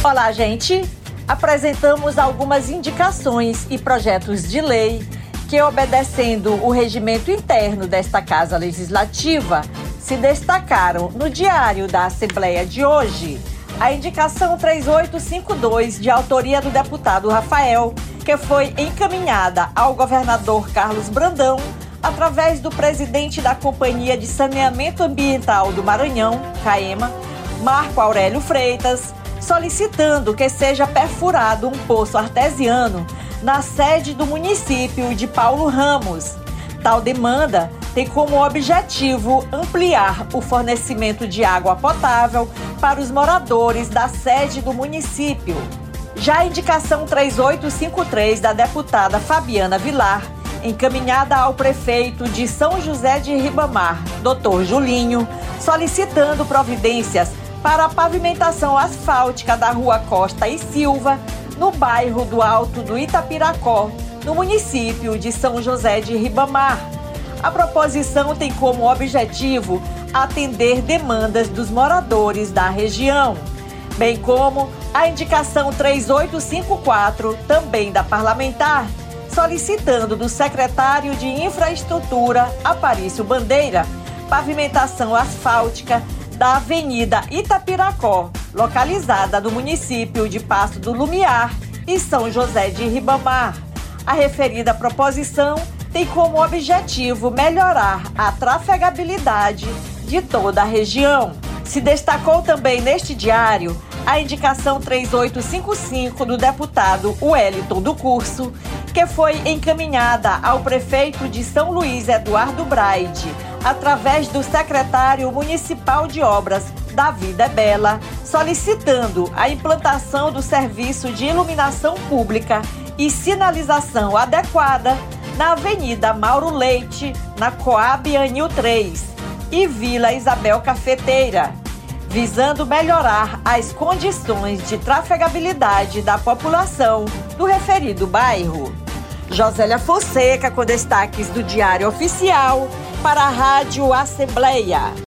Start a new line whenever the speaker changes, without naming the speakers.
Olá, gente! Apresentamos algumas indicações e projetos de lei que, obedecendo o regimento interno desta Casa Legislativa, se destacaram no Diário da Assembleia de hoje. A indicação 3852, de autoria do deputado Rafael, que foi encaminhada ao governador Carlos Brandão, através do presidente da Companhia de Saneamento Ambiental do Maranhão, CAEMA, Marco Aurélio Freitas, solicitando que seja perfurado um poço artesiano na sede do município de Paulo Ramos. Tal demanda tem como objetivo ampliar o fornecimento de água potável para os moradores da sede do município. Já a indicação 3853 da deputada Fabiana Vilar, encaminhada ao prefeito de São José de Ribamar, Dr. Julinho, solicitando providências para a pavimentação asfáltica da Rua Costa e Silva, no bairro do Alto do Itapiracó, no município de São José de Ribamar. A proposição tem como objetivo atender demandas dos moradores da região, bem como a indicação 3854, também da parlamentar, solicitando do secretário de Infraestrutura, Aparício Bandeira, pavimentação asfáltica da Avenida Itapiracó, localizada no município de Passo do Lumiar e São José de Ribamar. A referida proposição tem como objetivo melhorar a trafegabilidade de toda a região. Se destacou também neste diário a indicação 3855 do deputado Wellington do Curso, que foi encaminhada ao prefeito de São Luís, Eduardo Braide, através do secretário municipal de obras, Davi Debella, solicitando a implantação do serviço de iluminação pública e sinalização adequada na Avenida Mauro Leite, na Coab Anil 3 e Vila Isabel Cafeteira, visando melhorar as condições de trafegabilidade da população do referido bairro. Josélia Fonseca, com destaques do Diário Oficial, para a Rádio Assembleia.